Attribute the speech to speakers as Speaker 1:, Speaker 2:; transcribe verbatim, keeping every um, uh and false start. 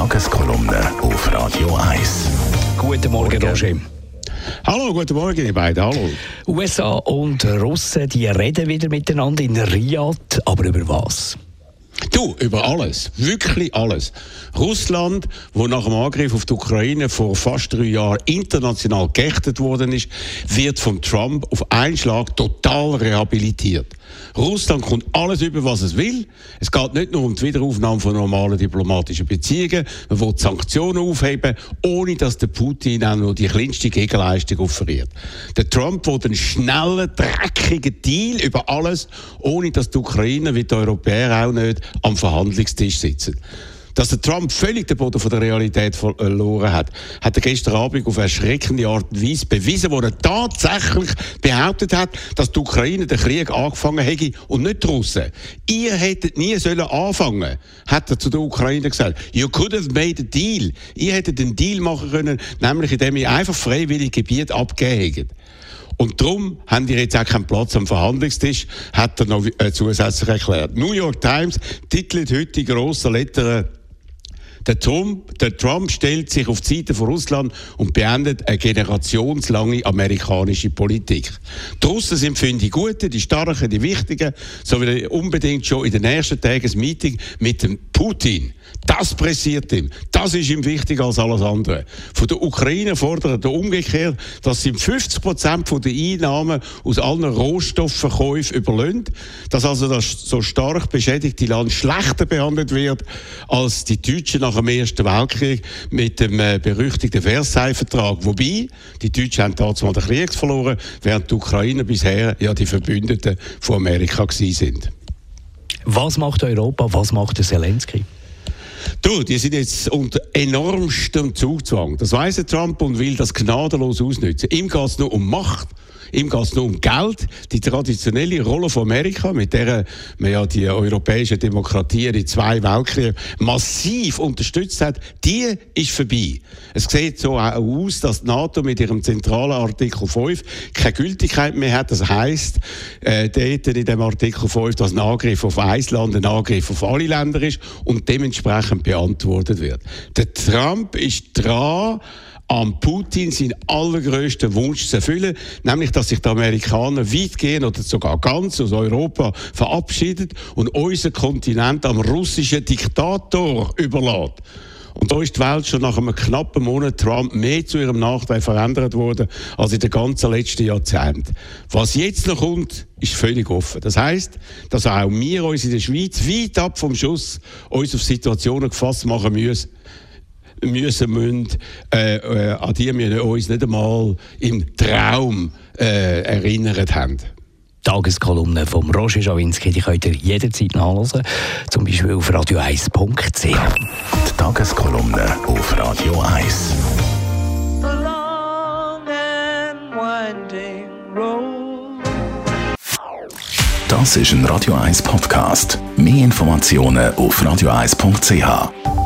Speaker 1: Tageskolumne auf Radio eins.
Speaker 2: Guten Morgen, Roger.
Speaker 3: Hallo, guten Morgen, ihr beiden. Hallo.
Speaker 2: U S A und Russen, die reden wieder miteinander in Riyadh, aber über was?
Speaker 3: Du, über alles. Wirklich alles. Russland, wo nach dem Angriff auf die Ukraine vor fast drei Jahren international geächtet worden ist, wird von Trump auf einen Schlag total rehabilitiert. Russland kommt alles über, was es will. Es geht nicht nur um die Wiederaufnahme von normalen diplomatischen Beziehungen. Man will Sanktionen aufheben, ohne dass der Putin auch nur die kleinste Gegenleistung offeriert. Der Trump will einen schnellen, dreckigen Deal über alles, ohne dass die Ukrainer wie die Europäer auch nicht am Verhandlungstisch sitzen. Dass der Trump völlig den Boden von der Realität verloren hat, hat er gestern Abend auf erschreckende Art und Weise bewiesen, wo er tatsächlich behauptet hat, dass die Ukraine den Krieg angefangen hätte und nicht die Russen. Ihr hättet nie sollen anfangen, hat er zu der Ukraine gesagt. You could have made a deal. Ihr hättet einen Deal machen können, nämlich indem ihr einfach freiwillig Gebiet abgegeben hättet. Und darum haben die jetzt auch keinen Platz am Verhandlungstisch, hat er noch äh, zusätzlich erklärt. New York Times titelt heute in grossen Lettern: Der Trump, der Trump stellt sich auf die Seite von Russland und beendet eine generationslange amerikanische Politik. Die Russen sind für ihn die Guten, die Starken, die Wichtigen, so will er unbedingt schon in den nächsten Tagen ein Meeting mit dem Putin. Das pressiert ihm. Das ist ihm wichtiger als alles andere. Von der Ukraine fordert er umgekehrt, dass sie fünfzig Prozent der Einnahmen aus allen Rohstoffverkäufen überlassen, dass also das so stark beschädigte Land schlechter behandelt wird als die Deutschen nach dem Ersten Weltkrieg mit dem äh, berüchtigten Versailles-Vertrag. Wobei, die Deutschen haben damals den Krieg verloren, während die Ukrainer bisher ja die Verbündeten von Amerika gewesen sind.
Speaker 2: Was macht Europa, was macht der Zelensky?
Speaker 3: Du, die sind jetzt unter enormstem Zugzwang. Das weiss der Trump und will das gnadenlos ausnutzen. Ihm geht es nur um Macht. Ihm geht es nur um Geld. Die traditionelle Rolle von Amerika, mit der man ja die europäische Demokratie in zwei Weltkriegen massiv unterstützt hat, die ist vorbei. Es sieht so aus, dass die NATO mit ihrem zentralen Artikel fünf keine Gültigkeit mehr hat. Das heisst, äh, dort in dem Artikel fünf, dass ein Angriff auf ein Land ein Angriff auf alle Länder ist und dementsprechend beantwortet wird. Der Trump ist dran, am Putin seinen allergrößten Wunsch zu erfüllen, nämlich, dass sich die Amerikaner weitgehend oder sogar ganz aus Europa verabschieden und unseren Kontinent am russischen Diktator überlässt. Und da ist die Welt schon nach einem knappen Monat Trump mehr zu ihrem Nachteil verändert worden als in den ganzen letzten Jahrzehnten. Was jetzt noch kommt, ist völlig offen. Das heisst, dass auch wir uns in der Schweiz weit ab vom Schuss uns auf Situationen gefasst machen müssen, müssen, müssen äh, äh, an die wir uns nicht einmal im Traum äh, erinnert haben.
Speaker 2: Tageskolumne von Roger Schawinski, die könnt ihr jederzeit nachhören, zum Beispiel auf radio eins punkt c h.
Speaker 1: Die Tageskolumne auf Radio eins. Das ist ein Radio eins Podcast. Mehr Informationen auf radio eins punkt c h.